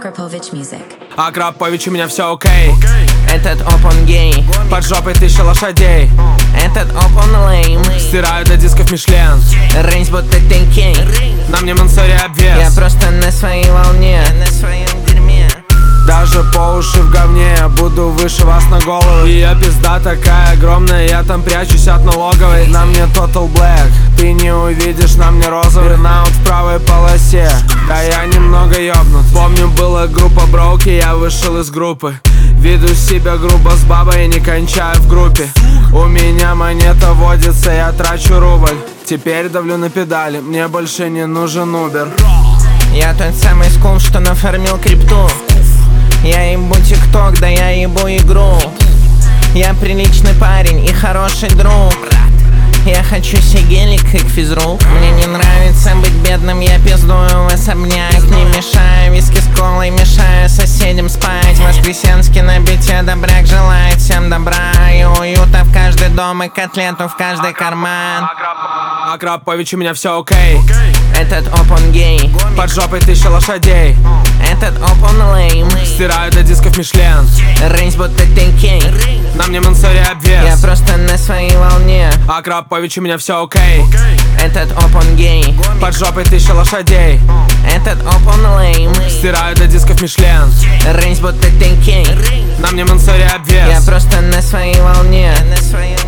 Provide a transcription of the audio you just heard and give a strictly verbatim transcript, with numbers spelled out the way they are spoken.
Akrapovich Music. Акрапович, у меня все окей. Этот опон гей, Под жопой тысяча лошадей. этот опон лейм. Стираю до дисков Мишлен. Рейнс будто тенкей. На мне Мансори Я обвес. просто на своей волне, на своем дерьме. Даже по уши в говне, я буду выше вас на голову. Ее пизда такая огромная, я там прячусь от налоговой. На мне Total Black, ты не увидишь на мне розовый. Бернаут в правой полосе, да я немного ёбнут. Помню, была группа Броуки, я вышел из группы. Веду себя грубо с бабой и не кончаю в группе. У меня монета водится, я трачу рубль. Теперь давлю на педали, мне больше не нужен Uber. Я тот самый скул, что нафармил крипту. Я ебу тикток, да я ебу игру. Я приличный парень и хороший друг. Я хочу сигелик, как физрук. Мне не нравится быть бедным, я пиздую в особняк. Не мешаю виски с колой, мешаю соседям спать. Воскресенский на бите добряк желает всем добра и уюта в каждый дом и котлету в каждый карман. Акрапович, у меня все окей. Этот опон гей, Под жопой тысяча лошадей. этот опон лейм. Стираю до дисков Мишлен. Рейнс будто тенкей. На мне Мансори Я обвес. просто на своей волне. Акрапович, у меня все окей. Этот опон гей, Под жопой тысяча лошадей. этот опон лейм. Стираю до дисков Мишлен. Рейнс будто тенкей. На мне Мансори Я обвес. просто на своей волне, на своей